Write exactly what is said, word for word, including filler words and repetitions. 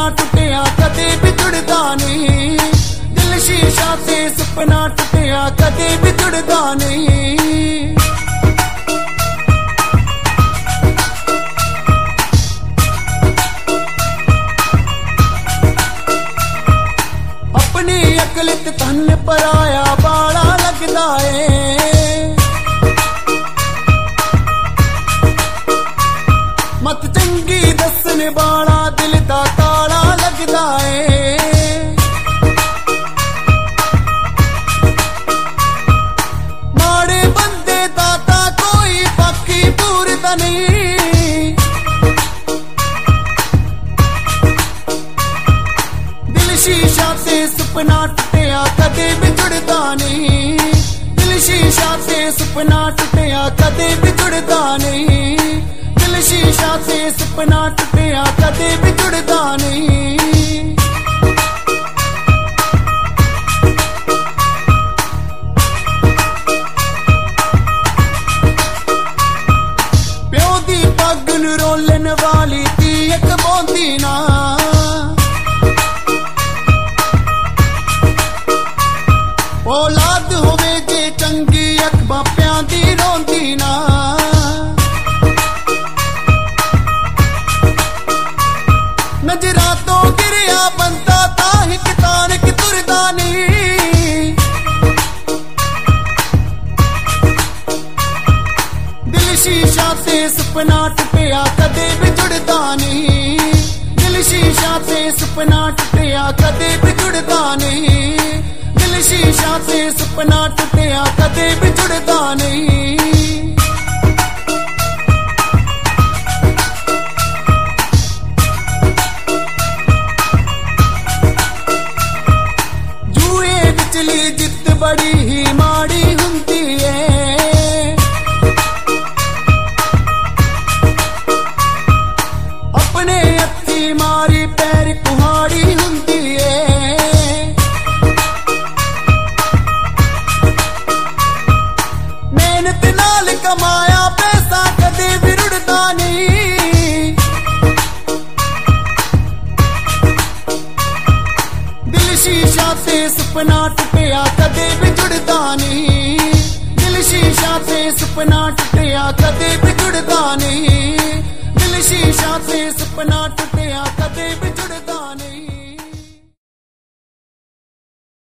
टुटिया कदे भी जुड़दा नहीं। दिल शीशा ते सुपना टुटिया कदे भी जुड़दा नहीं। अपनी अकल ते तन पराया बाला लगदा है। मत चंगी दसने बाला दिल दा काला लगदा है। माड़े बंदे दा तां कोई बाकी पूरदा नहीं। दिल शीशा ते सुपना टुटिया कदे भी जुड़दा नहीं। दिल शीशा ते सुपना टुटिया कदे भी जुड़दा नहीं। दिल शीशा ते सुपना टुटिया कदे भी जुड़दा नहीं। प्यो दी पग नूं रोलन वाली धी इक बोंदी ना। औलाद होवे जे चंगी अख मापियां दी रोंदी ना। नजरा तो गिरिया बंदा ताही कितान की तुरदा नहीं। दिल शीशा ते सुपना टुटिया कदे भी जुड़दा नहीं। दिल शीशा ते सुपना टुटिया कदे भी जुड़दा नहीं। दिल शीशा ते सुपना टुटिया कदे भी जुड़दा नहीं। जित बड़ी ही माड़ी हुंदी है। अपने हत्थी मारी पैर कुहाड़ी हुंदी है। मेहनत नाल कमाया पैसा कदे भी रुड़दा नहीं। दिल शीशा ते सुपना टुटिया कदे भी जुड़दा नहीं। दिल शीशा ते सुपना टुटिया कदे भी